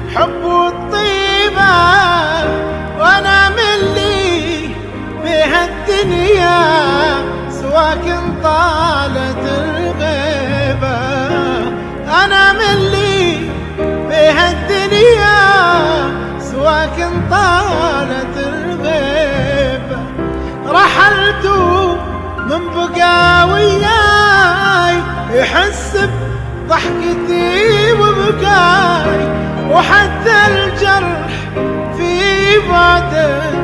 حب والطيبة وانا ملي بهالدنيا سواك طالت الغيبة. انا ملي بهالدنيا سواك طالت الغيبة. رحلت من بقى وياي يحس بضحكتي وبكاي، وحتى الجرح في بعدك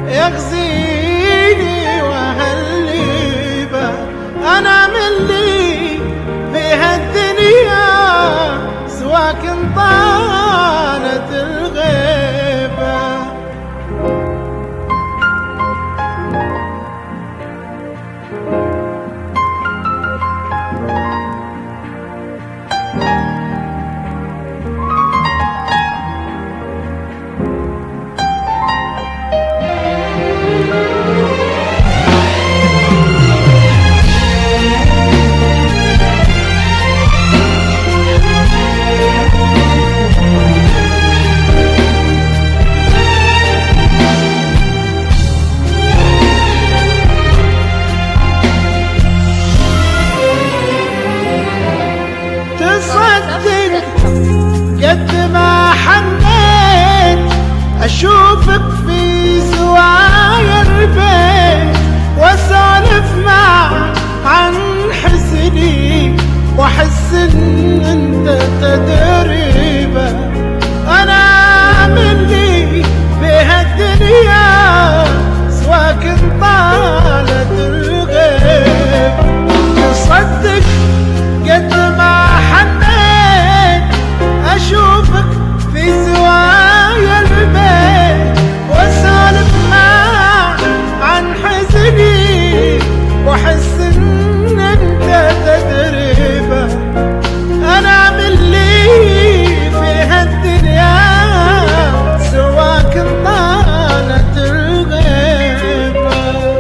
يغزيني وهالليبة. أنا ملي بهالدنيا سواك طالت الغيبة. قد ما حنيت أشوفك في زوايا البيت، وأسولف معك عن حزني وأحس إن أنت تدريبه. أنا مني بهالدنيا سواك طالت الغيب. تصدق قد ما حنيت أشوفك في زوايا البيت، وأسولف معك عن حزني وأحس إن أنت تدريبه. أنا ملي في هالدنيا سواك طالت الغيبة.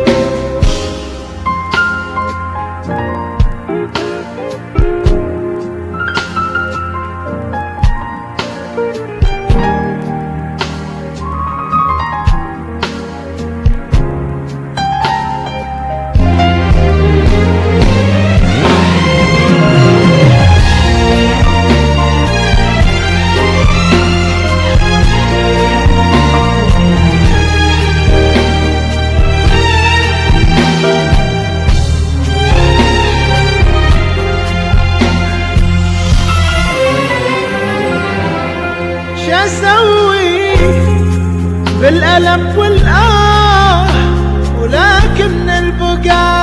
شاسوي بالألم والآه ولكن البقاء